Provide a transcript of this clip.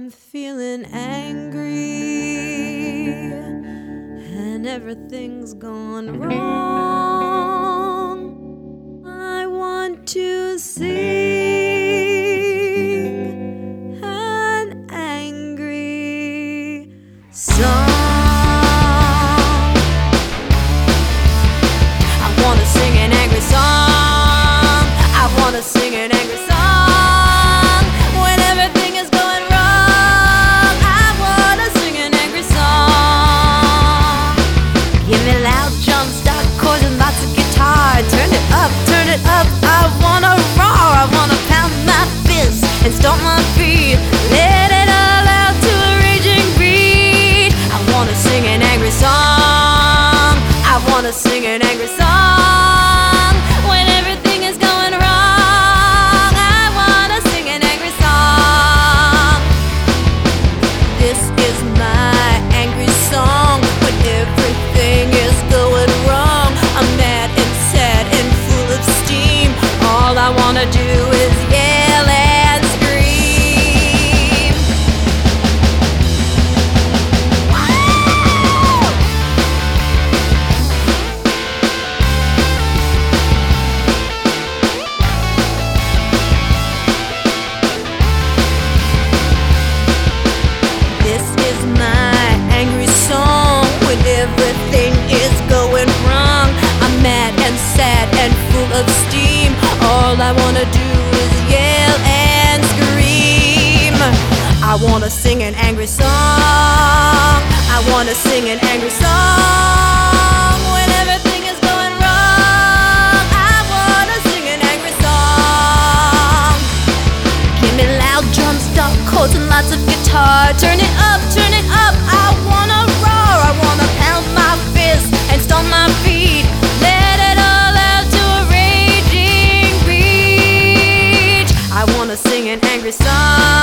I'm feeling angry and everything's gone wrong. I want to sing an angry song. I want to sing an angry song. I want to sing an angry song. When everything is going wrong, I want to sing an angry song. Give me loud drums, dark chords, and lots of guitar. Turn it up, turn it up. I wanna roar. I wanna pound my fist and stomp my feet. Let it all out to a raging beat. I wanna sing an angry song. I wanna sing an angry song. When everything is going wrong, I wanna sing an angry song. This is my angry song. When everything is going wrong, I'm mad and sad and full of steam. All I wanna do is yell and scream. This is my angry song. When everything is going wrong, I'm mad and sad and full of steam. All I wanna do is yell and scream. I wanna sing an angry song. I wanna sing an angry song. When everything is going wrong, I wanna sing an angry song. Give me loud drums, dark chords, and lots of guitar. Turn it up, turn it up. I wanna roar. I wanna pound my fist and stomp my feet. Let it all out to a raging beat. I wanna sing an angry song.